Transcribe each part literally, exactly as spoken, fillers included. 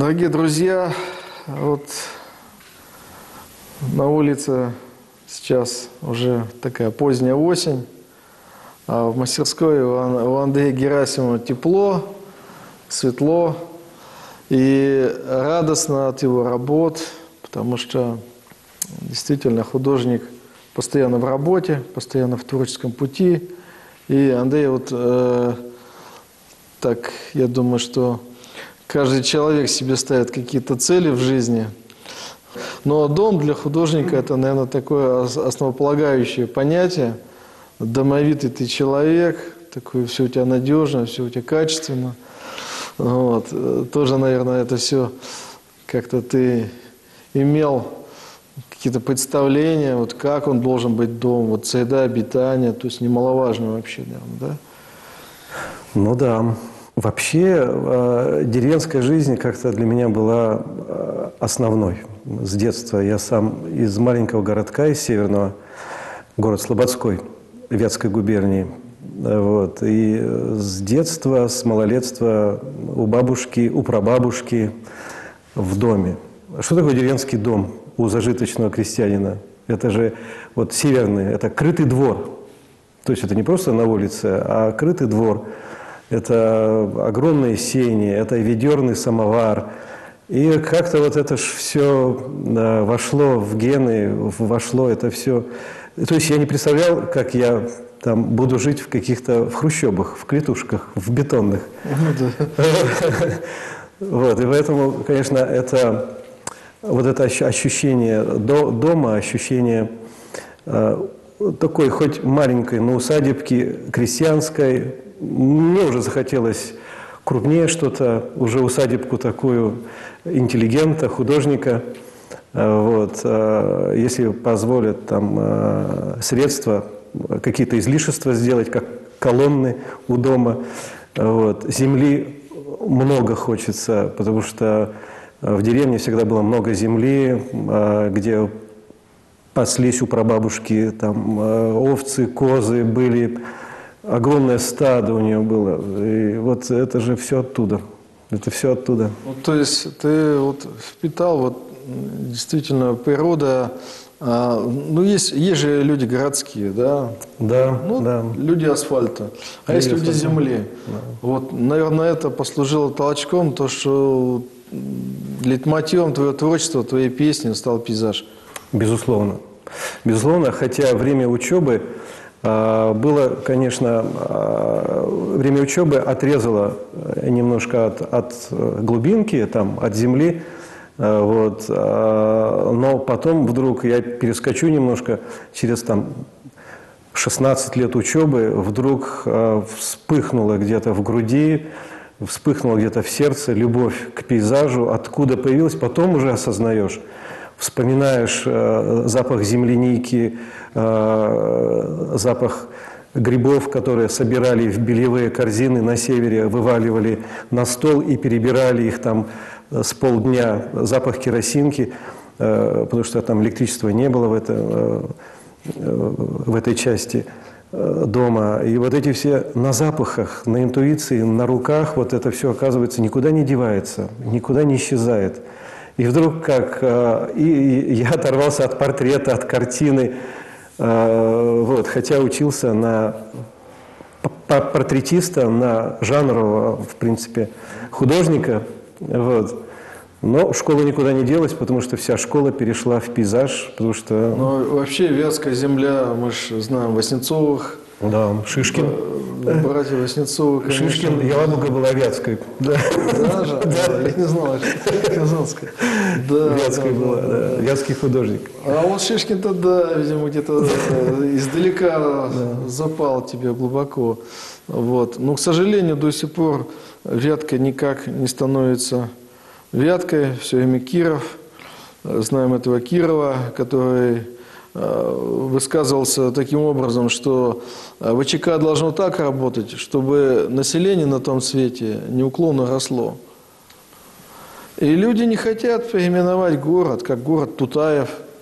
Дорогие друзья, вот на улице сейчас уже такая поздняя осень, а в мастерской у Андрея Герасимова тепло, светло и радостно от его работ, потому что действительно художник постоянно в работе, постоянно в творческом пути. И Андрей, вот э, так, я думаю, что каждый человек себе ставит какие-то цели в жизни. Но дом для художника – это, наверное, такое основополагающее понятие. Домовитый ты человек, такое все у тебя надежно, все у тебя качественно. Вот. Тоже, наверное, это все как-то ты имел какие-то представления, вот как он должен быть дом, вот среда обитания, то есть немаловажно вообще, наверное, да? Ну да. Вообще э, деревенская жизнь как-то для меня была э, основной. С детства я сам из маленького городка, из северного, город Слободской, Вятской губернии. Вот. И с детства, с малолетства у бабушки, у прабабушки в доме. Что такое деревенский дом у зажиточного крестьянина? Это же вот северный, это крытый двор. То есть это не просто на улице, а крытый двор. Это огромные сени, это ведерный самовар. И как-то вот это ж все да, вошло в гены, вошло это все. То есть я не представлял, как я там буду жить в каких-то в хрущебах, в клетушках, в бетонных. Вот, и поэтому, конечно, это вот это ощущение дома, ощущение такой хоть маленькой, но усадебки крестьянской. Мне уже захотелось крупнее что-то, уже усадебку такую интеллигента, художника. Вот. Если позволят там средства, какие-то излишества сделать, как колонны у дома. Вот. Земли много хочется, потому что в деревне всегда было много земли, где паслись у прабабушки там овцы, козы были. Огромное стадо у нее было. И вот это же все оттуда. Это все оттуда. Ну, то есть ты вот впитал вот действительно природа. А, ну, есть, есть же люди городские, да? Да, ну, да. Люди асфальта. А есть люди земли. Да. Вот, наверное, это послужило толчком, то, что лейтмотивом твоего творчества, твоей песни стал пейзаж. Безусловно. Безусловно, хотя время учебы было, конечно, время учебы отрезало немножко от, от глубинки, там, от земли, вот, но потом вдруг я перескочу немножко, через там, шестнадцать лет учебы вдруг вспыхнуло где-то в груди, вспыхнуло где-то в сердце любовь к пейзажу, откуда появилась, потом уже осознаешь. Вспоминаешь э, запах земляники, э, запах грибов, которые собирали в бельевые корзины на севере, вываливали на стол и перебирали их там с полдня. Запах керосинки, э, потому что там электричества не было в, это, э, в этой части э, дома. И вот эти все на запахах, на интуиции, на руках, вот это все, оказывается, никуда не девается, никуда не исчезает. И вдруг как и, и я оторвался от портрета, от картины, вот, хотя учился на портретиста, на жанрового, в принципе, художника, вот. Но школа никуда не делась, потому что вся школа перешла в пейзаж, потому что... Ну, вообще Вятская земля, мы же знаем Васнецовых. Да, Шишкин. Братья Васнецовы, конечно. Шишкин, Елабуга была Вятской. Да, даже? Да. Я не знал, что Казанская. Да, Вятской да, была, да, да. да. Вятский художник. А вот Шишкин-то, да, видимо, где-то издалека запал тебе глубоко. Вот. Но, к сожалению, до сих пор Вятка никак не становится Вяткой. Все время Киров. Знаем этого Кирова, который высказывался таким образом, что ВЧК должно так работать, чтобы население на том свете неуклонно росло. И люди не хотят переименовать город, как город Тутаев.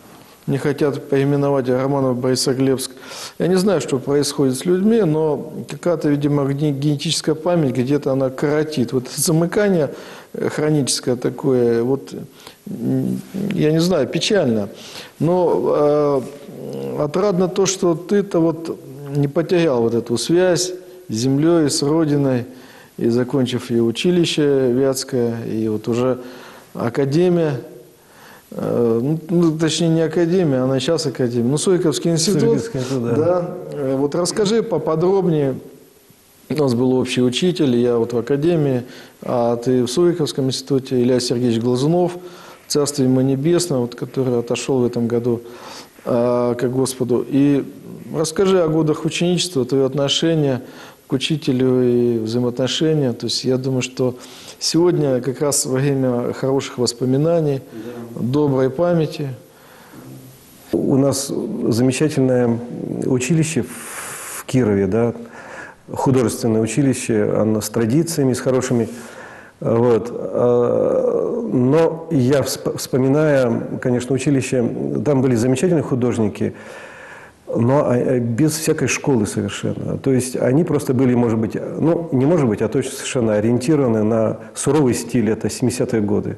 не хотят поименовать Романов Борисоглебск. Я не знаю, что происходит с людьми, но какая-то, видимо, генетическая память, где-то она коротит. Вот это замыкание хроническое такое, вот, я не знаю, печально. Но э, отрадно то, что ты-то вот не потерял вот эту связь с землей, с родиной, и закончив и училище Вятское, и вот уже академия, э, ну, точнее не академия, она сейчас академия, ну, Суриковский институт. Суриковский институт, да. Да. Вот расскажи поподробнее. У нас был общий учитель, я вот в академии, а ты в Суриковском институте, Илья Сергеевич Глазунов, Царствие ему небесное, вот, который отошел в этом году э, к Господу. И расскажи о годах ученичества, твое отношение к учителю и взаимоотношения. То есть я думаю, что сегодня как раз во время хороших воспоминаний, да, доброй памяти. У нас замечательное училище в Кирове, да, художественное училище, оно с традициями, с хорошими. Вот. Но я, вспоминая, конечно, училище, там были замечательные художники, но без всякой школы совершенно. То есть они просто были, может быть, ну, не может быть, а точно совершенно ориентированы на суровый стиль, это семидесятые годы.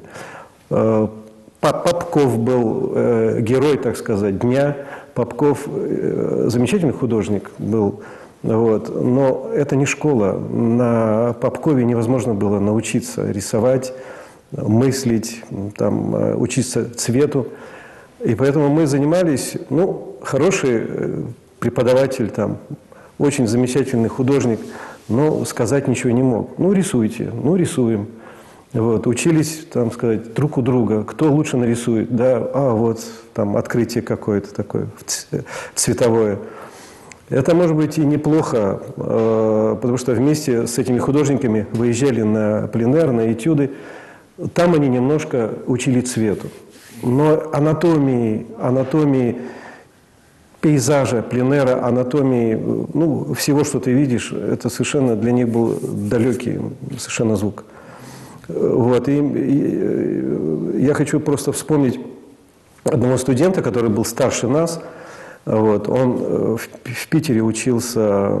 Попков был э, герой, так сказать, дня. Попков э, замечательный художник был, вот, но это не школа. На Попкове невозможно было научиться рисовать, мыслить, там, учиться цвету. И поэтому мы занимались, ну, хороший преподаватель, там, очень замечательный художник, но сказать ничего не мог. Ну, рисуйте, ну, рисуем. Вот, учились, там, сказать, друг у друга, кто лучше нарисует, да, а вот там открытие какое-то такое цветовое. Это, может быть, и неплохо, э, потому что вместе с этими художниками выезжали на пленэр, на этюды. Там они немножко учили цвету. Но анатомии, анатомии пейзажа, пленэра, анатомии, ну, всего, что ты видишь, это совершенно для них был далекий совершенно звук. Вот, и, и я хочу просто вспомнить одного студента, который был старше нас. Вот, он в, в Питере учился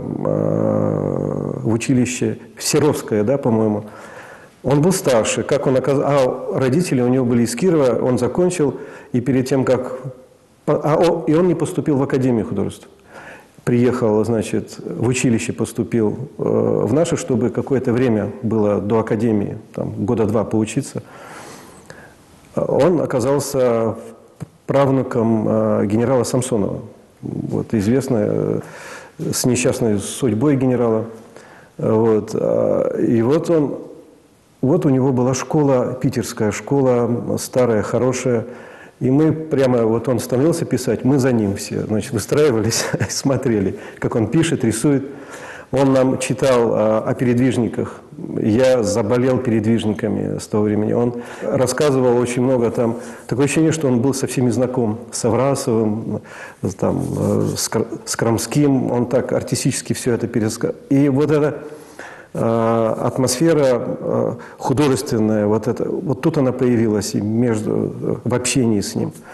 э, в училище Серовское, да, по-моему. Он был старше. Как он оказ... А родители у него были из Кирова, он закончил, и перед тем, как... А, о, и он не поступил в Академию художеств. Приехал, значит, в училище поступил э, в наше, чтобы какое-то время было до академии, там, года два поучиться. Он оказался правнуком э, генерала Самсонова, вот, известно, э, с несчастной судьбой генерала. Вот, э, и вот он, вот у него была школа, питерская школа, старая, хорошая. И мы прямо, вот он становился писать, мы за ним все, значит, выстраивались, смотрели, как он пишет, рисует. Он нам читал а, о передвижниках. Я заболел передвижниками с того времени. Он рассказывал очень много там. Такое ощущение, что он был со всеми знаком. С Аврасовым, там, с, с Крамским. Он так артистически все это пересказал. И вот эта а, атмосфера а, художественная, вот, это, вот тут она появилась и между, в общении с ним.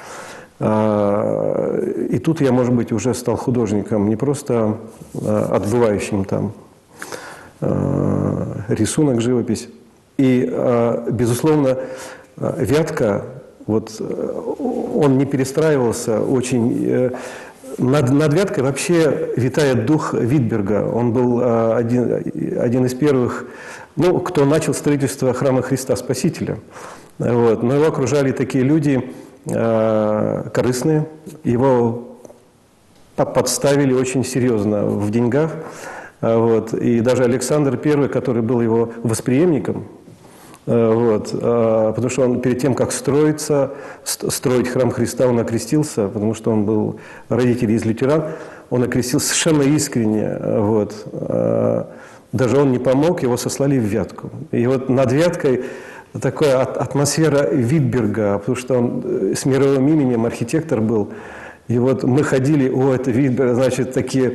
И тут я, может быть, уже стал художником, не просто отбывающим там рисунок, живопись. И, безусловно, Вятка, вот, он не перестраивался очень. Над, над Вяткой вообще витает дух Витберга. Он был один, один из первых, ну, кто начал строительство храма Христа Спасителя. Вот. Но его окружали такие люди, корыстные, его подставили очень серьезно в деньгах. Вот. И даже Александр Первый, который был его восприемником, вот, потому что он перед тем, как строиться, строить храм Христа, он окрестился, потому что он был родитель из лютеран, он окрестился совершенно искренне. Вот. Даже он не помог, его сослали в Вятку. И вот над Вяткой такая атмосфера Витберга, потому что он с мировым именем архитектор был. И вот мы ходили, о, это Витберг, значит, такие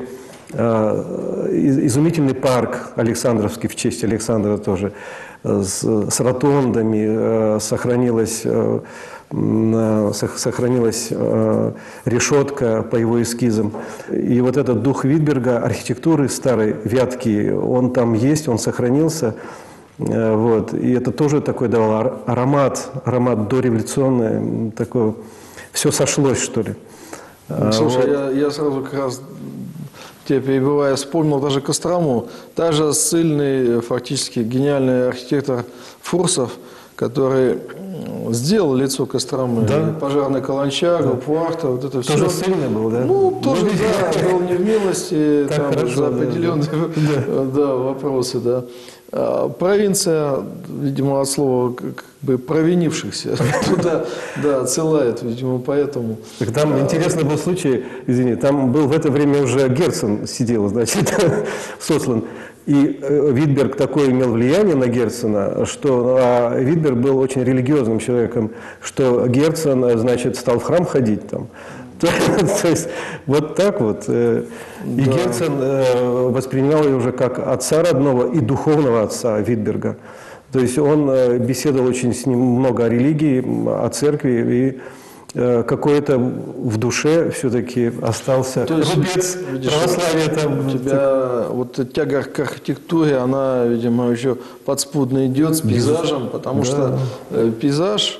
изумительный парк Александровский, в честь Александра тоже, с, с ротондами, сохранилась, сохранилась решетка по его эскизам. И вот этот дух Витберга, архитектуры старой, вятки, он там есть, он сохранился. Вот. И это тоже такой давал аромат, аромат дореволюционный, такой, все сошлось, что ли. Слушай, вот. я, я сразу как раз, тебе перебивая, вспомнил даже Кострому. Та же ссыльный, фактически гениальный архитектор Фурсов, который сделал лицо Костромы. Да. Пожарная каланча, да. Гауптвахта, вот это все. Тоже ссыльный был, да? Ну, тоже, да, был не в милости, так там хорошо, за определенные да. Да, вопросы, да. А провинция, видимо, от слова как бы провинившихся туда, да, отсылает, видимо, поэтому. Так там интересный был случай, извини, там был в это время уже Герцен сидел, значит, сослан. И Витберг такое имел влияние на Герцена, что а Витберг был очень религиозным человеком, что Герцен, значит, стал в храм ходить там. То есть вот так вот. И да. Герцен воспринимал ее уже как отца родного и духовного отца Витберга. То есть он беседовал очень с ним много о религии, о церкви, и какой-то в душе все-таки остался то есть, рубец видишь, православия. Там. У тебя вот тяга к архитектуре, она, видимо, еще подспудно идет с пейзажем, потому да. что пейзаж...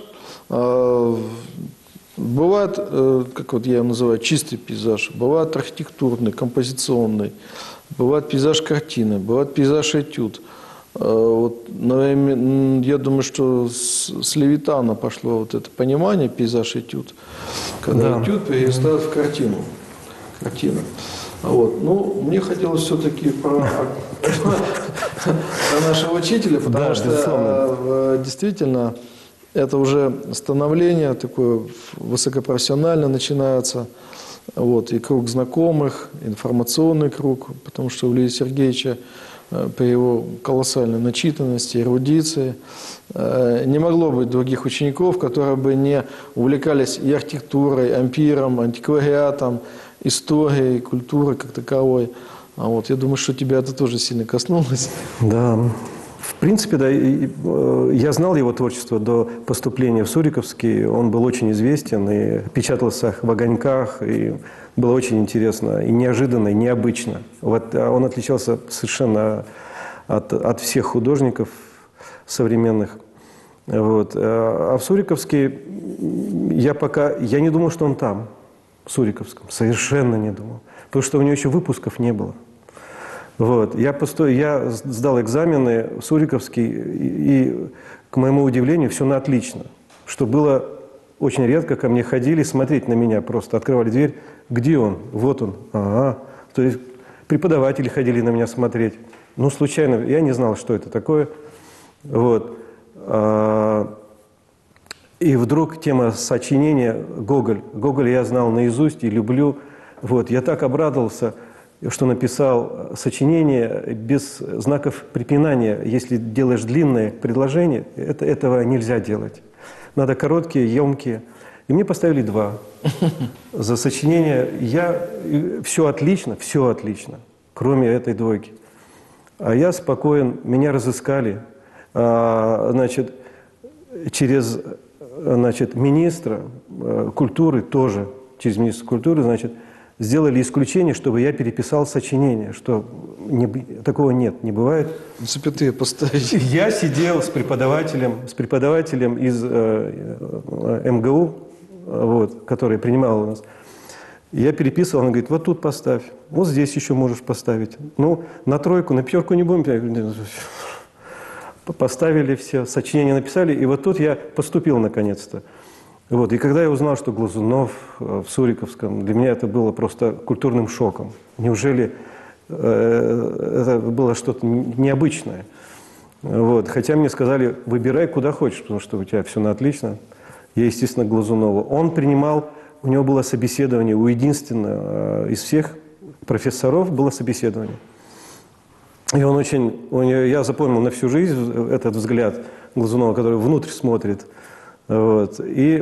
Бывает, как вот я его называю, чистый пейзаж, бывает архитектурный, композиционный, бывает пейзаж картины, бывает пейзаж этюд. Вот, я думаю, что с Левитана пошло вот это понимание пейзаж этюд, когда да. этюд перестает в картину. Картина. Вот. Ну, мне хотелось все-таки про, про нашего учителя, потому да, что действительно... Это уже становление такое высокопрофессионально начинается. Вот, и круг знакомых, информационный круг, потому что у Ильи Сергеевича при его колоссальной начитанности, эрудиции не могло быть других учеников, которые бы не увлекались и архитектурой, ампиром, антиквариатом, историей, культурой как таковой. А вот, я думаю, что тебя это тоже сильно коснулось. Да. В принципе, да, я знал его творчество до поступления в Суриковский. Он был очень известен и печатался в «Огоньках», и было очень интересно, и неожиданно, и необычно. Вот он отличался совершенно от, от всех художников современных. Вот. А в Суриковский я пока... Я не думал, что он там, в Суриковском. Совершенно не думал. Потому что у него еще выпусков не было. Вот. Я, посто... я сдал экзамены в Суриковский, и, и, к моему удивлению, все на отлично. Что было очень редко, ко мне ходили смотреть на меня, просто открывали дверь. Где он? Вот он. Ага. То есть преподаватели ходили на меня смотреть. Ну, случайно, я не знал, что это такое. Вот. И вдруг тема сочинения Гоголь. Гоголь я знал наизусть и люблю. Вот. Я так обрадовался, что написал сочинение без знаков препинания. Если делаешь длинное предложение, это, этого нельзя делать. Надо короткие, емкие. И мне поставили два. За сочинение я... Все отлично, все отлично, кроме этой двойки. А я спокоен, меня разыскали. А, значит, через значит, министра культуры тоже, через министра культуры, значит, сделали исключение, чтобы я переписал сочинение, что не, такого нет, не бывает. Запятые поставить. Я сидел с преподавателем, с преподавателем из э, эм гэ у, вот, который принимал у нас. Я переписывал, он говорит, вот тут поставь, вот здесь еще можешь поставить. Ну, на тройку, на пятерку не будем. Поставили все, сочинение написали, и вот тут я поступил наконец-то. Вот. И когда я узнал, что Глазунов в Суриковском, для меня это было просто культурным шоком. Неужели э, это было что-то необычное? Вот. Хотя мне сказали, выбирай куда хочешь, потому что у тебя все на отлично. Я, естественно, Глазунова. Он принимал, у него было собеседование, у единственного из всех профессоров было собеседование. И он очень, я запомнил на всю жизнь этот взгляд Глазунова, который внутрь смотрит. Вот. И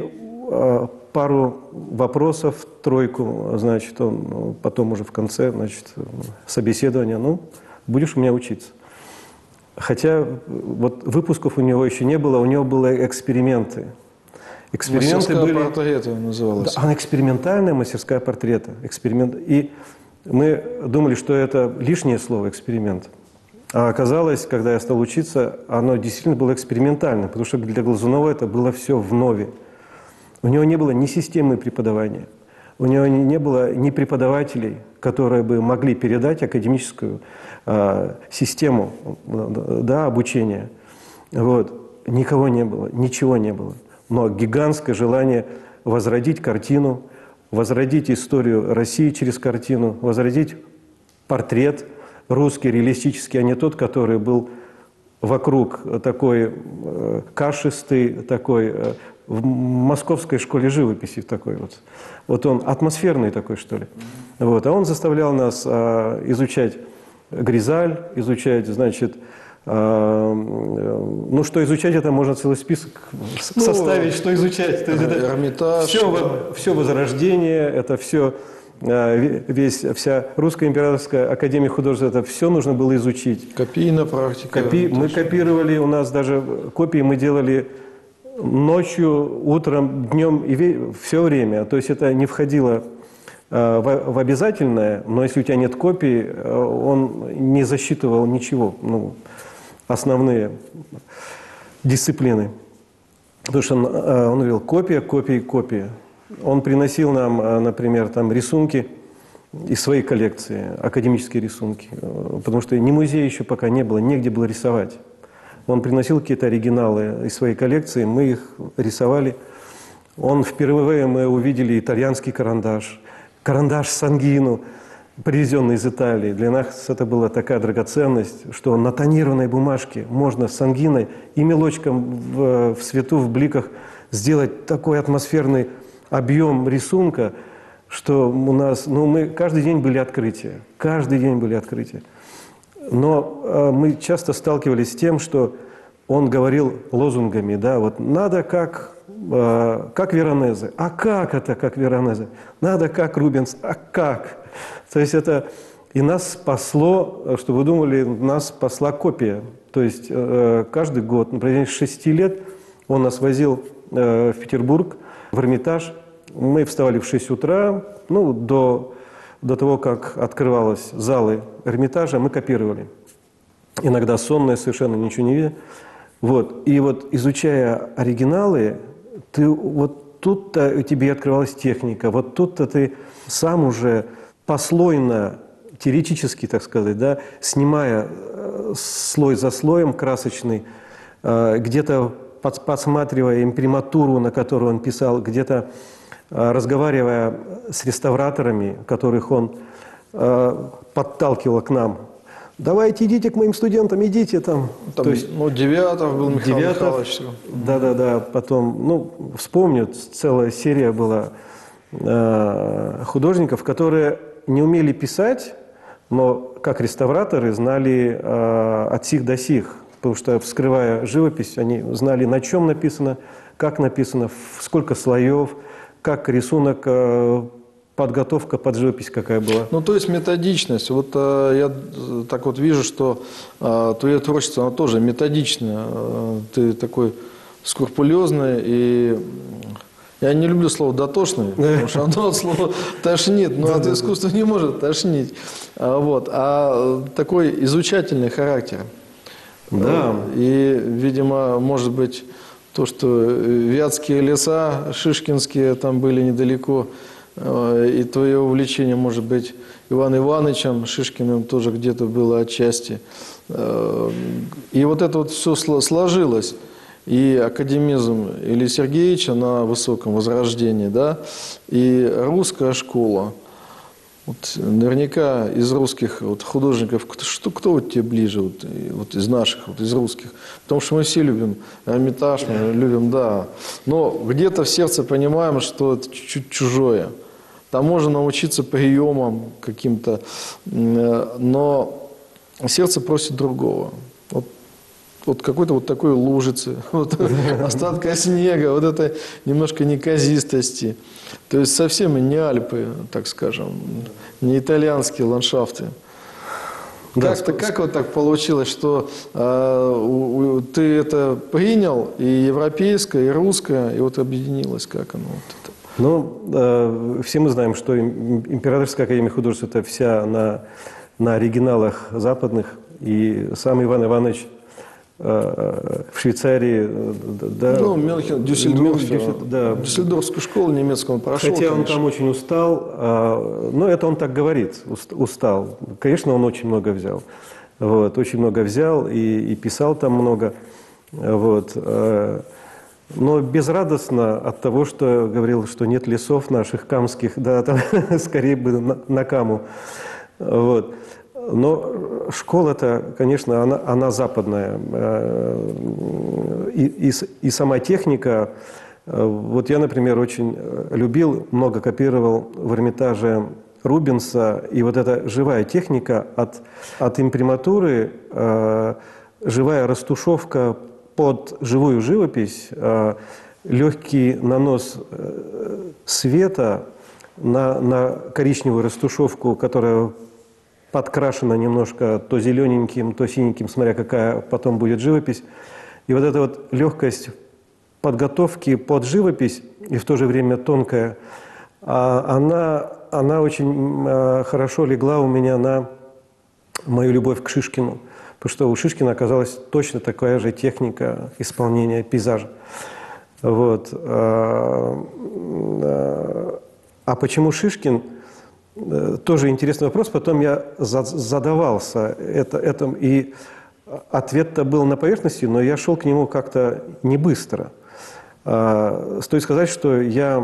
э, пару вопросов, тройку, значит, он ну, потом уже в конце, значит, собеседования, ну, будешь у меня учиться. Хотя вот выпусков у него еще не было, у него были эксперименты. Эксперименты мастерская были... портрета называлась. Да, она экспериментальная мастерская портрета. Эксперимент. И мы думали, что это лишнее слово «эксперимент». А оказалось, когда я стал учиться, оно действительно было экспериментальным, потому что для Глазунова это было все вновь. У него не было ни системы преподавания, у него не было ни преподавателей, которые бы могли передать академическую э, систему да, обучения. Вот. Никого не было, ничего не было. Но гигантское желание возродить картину, возродить историю России через картину, возродить портрет русский, реалистический, а не тот, который был вокруг такой э, кашистый, такой э, в московской школе живописи такой вот. Вот он атмосферный такой, что ли. Вот. А он заставлял нас э, изучать Гризаль, изучать, значит, э, ну, что изучать, это можно целый список ну, составить, что изучать. То есть это Эрмитаж. Все, все Возрождение, это все... Весь, вся Русская императорская академия художеств, это все нужно было изучить. Копийная практика. Копи... Мы копировали, у нас даже копии мы делали ночью, утром, днем и все время. То есть это не входило э, в, в обязательное, но если у тебя нет копий, э, он не засчитывал ничего, ну, основные дисциплины. Потому что он, э, он говорил копия, копия, копия. Он приносил нам, например, там рисунки из своей коллекции, академические рисунки, потому что ни музея еще пока не было, негде было рисовать. Он приносил какие-то оригиналы из своей коллекции, мы их рисовали. Он впервые мы увидели итальянский карандаш, карандаш Сангину, привезенный из Италии. Для нас это была такая драгоценность, что на тонированной бумажке можно с Сангиной и мелочком в, в свету, в бликах сделать такой атмосферный объем рисунка, что у нас, ну, мы каждый день были открытия, каждый день были открытия. Но э, мы часто сталкивались с тем, что он говорил лозунгами, да, вот надо как, э, как Веронезе. А как это как Веронезе? Надо как Рубенс. А как? То есть это и нас спасло, что вы думали, нас спасла копия. То есть э, каждый год, на протяжении шести лет он нас возил э, в Петербург, в Эрмитаж. Мы вставали в шесть утра, ну, до, до того, как открывались залы Эрмитажа, мы копировали. Иногда сонные, совершенно ничего не видя. Вот. И вот изучая оригиналы, ты, вот тут-то тебе открывалась техника, вот тут-то ты сам уже послойно, теоретически, так сказать, да, снимая слой за слоем красочный, где-то подсматривая имприматуру, на которую он писал, где-то разговаривая с реставраторами, которых он э, подталкивал к нам. Давайте, идите к моим студентам, идите там. там То есть, ну, Девятов был Михаил Девятов, Михайлович. да-да-да, потом, ну, вспомню, целая серия была э, художников, которые не умели писать, но как реставраторы знали э, от сих до сих. Потому что, вскрывая живопись, они знали, на чем написано, как написано, сколько слоев, как рисунок, подготовка под живопись какая была. Ну, то есть методичность. Вот э, я так вот вижу, что э, твое творчество, оно тоже методичное. Э, ты такой скрупулезный и... Я не люблю слово «дотошный», потому что оно от слова «тошнит», но от искусства не может тошнить. А, вот. а такой изучательный характер. Да. И, видимо, может быть, то, что вятские леса, шишкинские там были недалеко, и твое увлечение, может быть, Иваном Ивановичем Шишкиным тоже где-то было отчасти. И вот это вот все сложилось. И академизм Ильи Сергеевича на высоком возрождении, да, и русская школа. Вот наверняка из русских вот художников, кто, кто вот тебе ближе, вот, вот из наших, вот из русских? Потому что мы все любим Эрмитаж, мы любим, да. Но где-то в сердце понимаем, что это чуть-чуть чужое. Там можно научиться приемам каким-то, но сердце просит другого. Вот вот какой-то вот такой лужицы, вот, остатка снега, вот этой немножко неказистости. То есть совсем не Альпы, так скажем, не итальянские ландшафты. Да, Как, как вот так получилось, что э, у, у, ты это принял, и европейское, и русское, и вот объединилось, как оно вот это? Ну, э, все мы знаем, что Императорская академия художеств – это вся на, на оригиналах западных, и сам Иван Иванович э, в Швейцарии… Да, ну, Мюнхен, Дюссельдорф, Дюссельдорф, да. Дюссельдорфскую школу немецкую он прошел. Хотя он конечно. там очень устал, э, но это он так говорит, устал. Конечно, он очень много взял. Вот, очень много взял и, и писал там много. Вот, э, но безрадостно от того, что говорил, что нет лесов наших камских, да, там скорее бы на, на Каму. Вот. Но школа-то, конечно, она, она западная. И, и, и сама техника. Вот я, например, очень любил, много копировал в Эрмитаже Рубенса. И вот эта живая техника от, от имприматуры, живая растушевка под живую живопись, э, легкий нанос э, света на, на коричневую растушевку, которая подкрашена немножко то зелененьким, то синеньким, смотря какая потом будет живопись. И вот эта вот легкость подготовки под живопись и в то же время тонкая, а, она, она очень э, хорошо легла у меня на мою любовь к Шишкину. Потому что у Шишкина оказалась точно такая же техника исполнения пейзажа. Вот. А почему Шишкин? Тоже интересный вопрос. Потом я задавался этим, и ответ-то был на поверхности, но я шел к нему как-то не быстро. Стоит сказать, что я…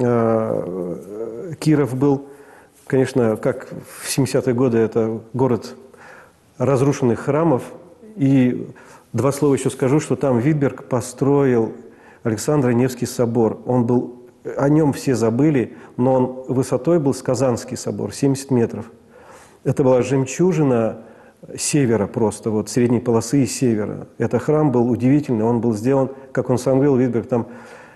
Киров был, конечно, как в семидесятые годы, это город разрушенных храмов. И два слова еще скажу, что там Витберг построил Александро-Невский собор. Он был, о нем все забыли, но он высотой был с Казанский собор, семьдесят метров. Это была жемчужина севера просто, вот средней полосы и севера. Это храм был удивительный, он был сделан, как он сам говорил, Витберг, там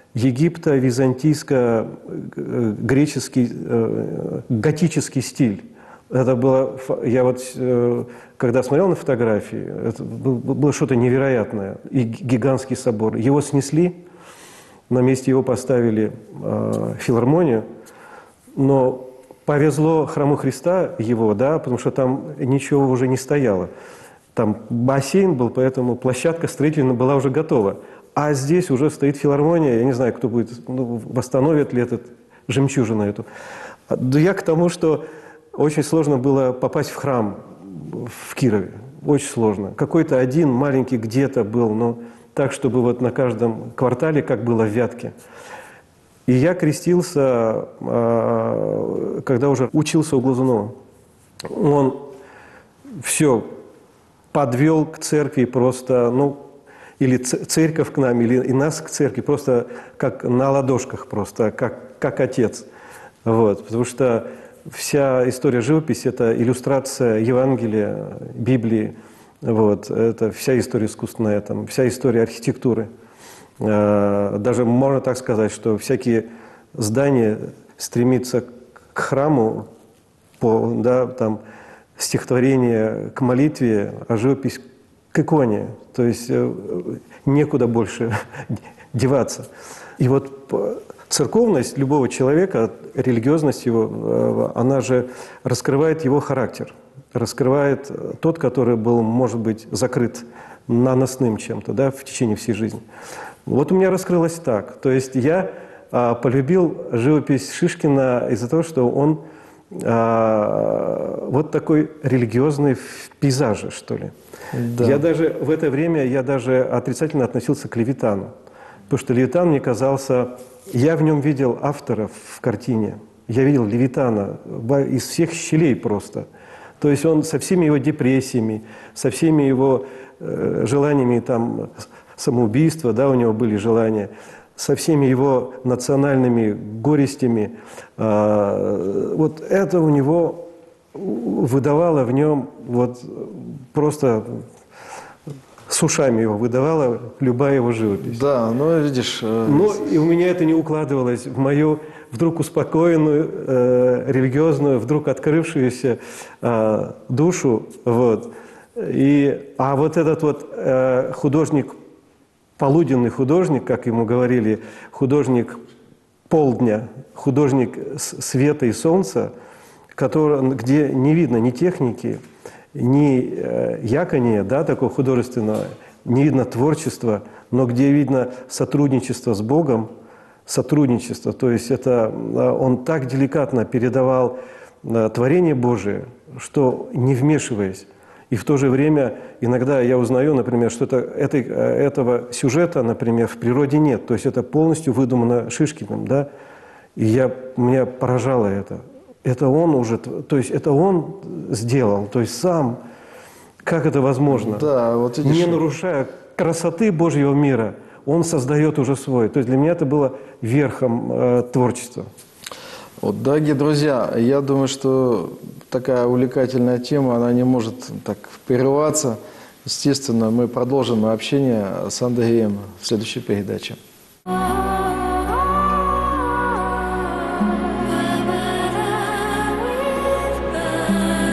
египто-византийско-греческий, готический стиль. Это было, я вот, когда смотрел на фотографии, это было что-то невероятное. И гигантский собор. Его снесли, на месте его поставили э, филармонию, но повезло Храму Христа его, да, потому что там ничего уже не стояло. Там бассейн был, поэтому площадка строительная была уже готова. А здесь уже стоит филармония, я не знаю, кто будет, ну, восстановит ли этот жемчужину эту. Да я к тому, что очень сложно было попасть в храм в Кирове. Очень сложно. Какой-то один маленький где-то был, но так, чтобы вот на каждом квартале, как было в Вятке. И я крестился, когда уже учился у Глазунова. Он все подвел к церкви просто, ну, или церковь к нам, или и нас к церкви, просто как на ладошках, просто как, как отец. Вот, потому что вся история живописи – это иллюстрация Евангелия, Библии. Вот, это вся история искусственная, там, вся история архитектуры. Даже можно так сказать, что всякие здания стремятся к храму, по, да, там, стихотворение к молитве, а живопись к иконе. То есть некуда больше деваться. И вот церковность любого человека, религиозность его, она же раскрывает его характер, раскрывает тот, который был, может быть, закрыт наносным чем-то, да, в течение всей жизни. Вот у меня раскрылось так. То есть я а, полюбил живопись Шишкина из-за того, что он а, вот такой религиозный в пейзаже, что ли. Да. Я даже в это время я даже отрицательно относился к Левитану. Потому что Левитан мне казался… Я в нем видел автора в картине. Я видел Левитана из всех щелей просто. То есть он со всеми его депрессиями, со всеми его э, желаниями там, самоубийства, да, у него были желания, со всеми его национальными горестями. Э, вот это у него выдавало в нем вот просто с ушами его выдавала любая его живопись. Да, ну видишь. э, Но и у меня это не укладывалось в мою вдруг успокоенную, э, религиозную, вдруг открывшуюся э, душу. Вот. И, а вот этот вот э, художник, полуденный художник, как ему говорили, художник полдня, художник с- света и солнца, который, где не видно ни техники, ни э, якония, да, такого художественного, не видно творчества, но где видно сотрудничество с Богом, сотрудничество. То есть это, э, он так деликатно передавал э, творение Божие, что не вмешиваясь. И в то же время иногда я узнаю, например, что это, этой, э, этого сюжета, например, в природе нет. То есть это полностью выдумано Шишкиным, да. И я, меня поражало это. Это он уже, то есть это он сделал, то есть сам. Как это возможно? Да, вот видишь. Не нарушая красоты Божьего мира, он создает уже свой. То есть для меня это было верхом э, творчества. Вот, дорогие друзья, я думаю, что такая увлекательная тема, она не может так прерываться. Естественно, мы продолжим общение с Андреем в следующей передаче. With